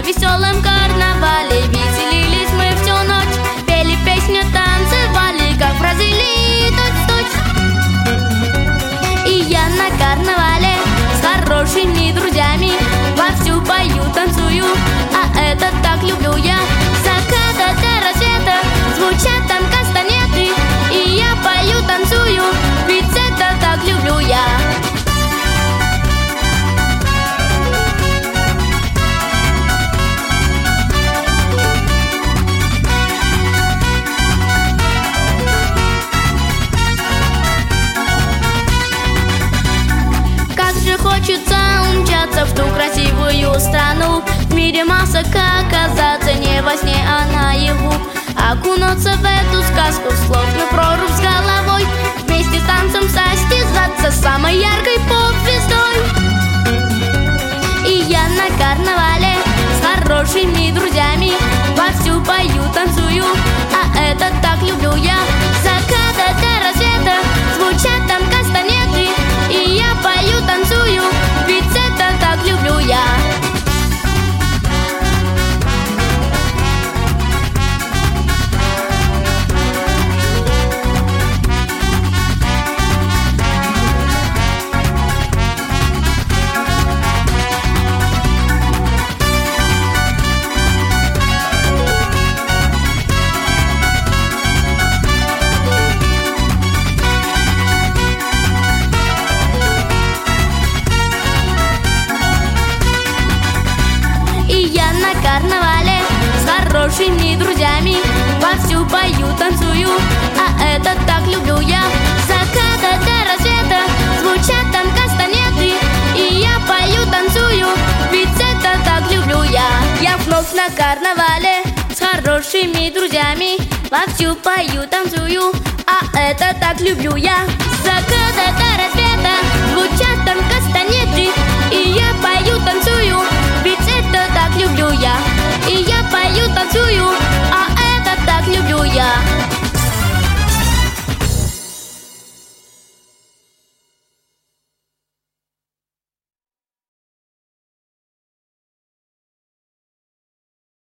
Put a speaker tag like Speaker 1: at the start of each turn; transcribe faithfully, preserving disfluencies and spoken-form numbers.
Speaker 1: веселом карнавале веселились мы всю ночь, пели песню, танцевали, как в Бразилии точь-в-точь. И я на карнавале с хорошими друзьями вовсю пою, танцую, а это так люблю я. С заката до рассвета звучат там кастанеты, и я пою, танцую, ведь это так люблю я. Хочется умчаться в ту красивую страну, в мире масок оказаться не во сне, а наяву. Окунуться в эту сказку, словно прорубь с головой, вместе с танцем состязаться с самой яркой поп-звездой. И я на карнавале с хорошими друзьями вовсю пою, танцую, а это так люблю я. С заката до рассвета звучат там кастанеты, и я пою, танцую, ведь это так люблю я. На карнавале с хорошими друзьями вовсю пою, танцую, а это так люблю я. С заката до рассвета звучат там кастанеты, и я пою, танцую, ведь это так люблю я. Я вновь на карнавале с хорошими друзьями вовсю пою, танцую, а это так люблю я. С заката до рассвета звучат там кастанеты, и я пою, танцую, ведь это так люблю я. И я пою, танцую,